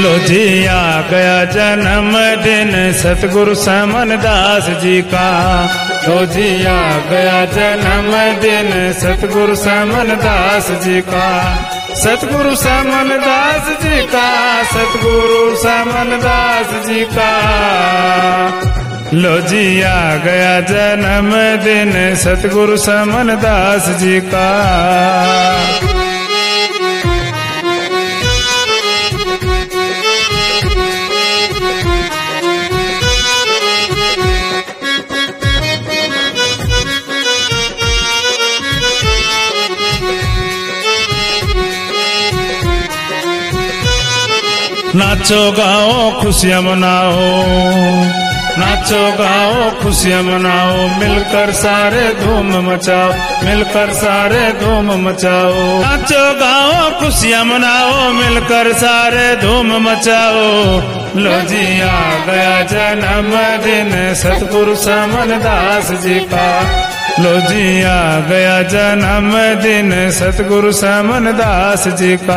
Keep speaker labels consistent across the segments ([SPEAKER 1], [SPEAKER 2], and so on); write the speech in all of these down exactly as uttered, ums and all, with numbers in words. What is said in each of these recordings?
[SPEAKER 1] लो जी आ गया जन्मदिन सतगुरु समन दास जी का। लो जी आ गया जन्मदिन सतगुरु समन दास जी का। सतगुरु समन दास जी का, सतगुरु समन दास जी का। लो जी आ गया जन्मदिन सतगुरु समन दास जी का। नाचो गाओ खुशियाँ मनाओ, नाचो गाओ खुशियाँ मनाओ, मिलकर सारे धूम मचाओ, मिलकर सारे धूम मचाओ। नाचो गाओ खुशियाँ मनाओ, मिलकर सारे धूम मचाओ। लो जी आ गया जन्मदिन सतगुरु समन दास जी का। लो जी आ गया जन्मदिन सतगुरु समन दास जी का।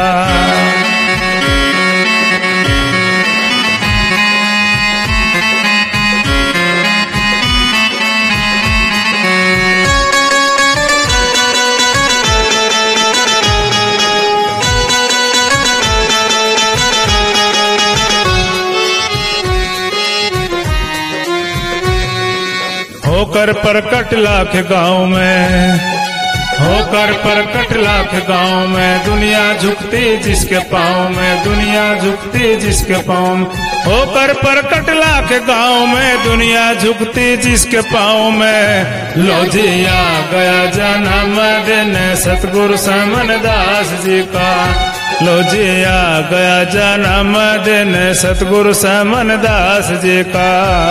[SPEAKER 1] होकर प्रकट लाख गांव में, होकर प्रकट लाख गांव में, दुनिया झुकती जिसके पाँव में, दुनिया झुकती जिसके पाँव में। होकर प्रकट लाख गांव में, दुनिया झुकती जिसके पाँव में। लो जी आ गया जन्मदिन सतगुरु समन दास जी का। लो जी आ गया जन्मदिन सतगुरु समन दास जी का।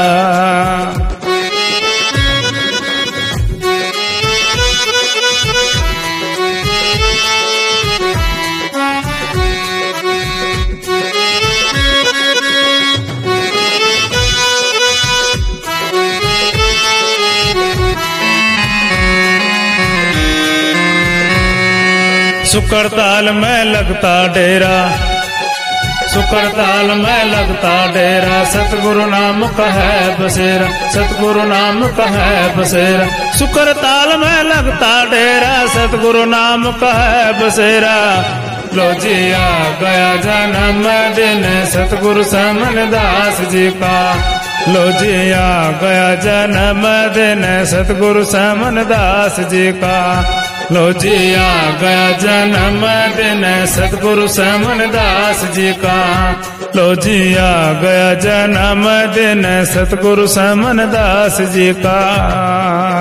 [SPEAKER 1] सुकरताल में लगता डेरा, सुकरताल में लगता डेरा, सतगुरु नाम का है बसेरा, सतगुरु नाम का है बसेरा। सुकरताल में लगता डेरा, सतगुरु नाम का है बसेरा। लो जी आ गया जन्मदिन सतगुरु समन दास जी का। लो जी आ गया जन्मदिन सतगुरु समन दास जी का। लो जी आ गया जन्मदिन सतगुरु समन दास जी का। लो जी आ गया जन्मदिन सतगुरु समन दास जी का।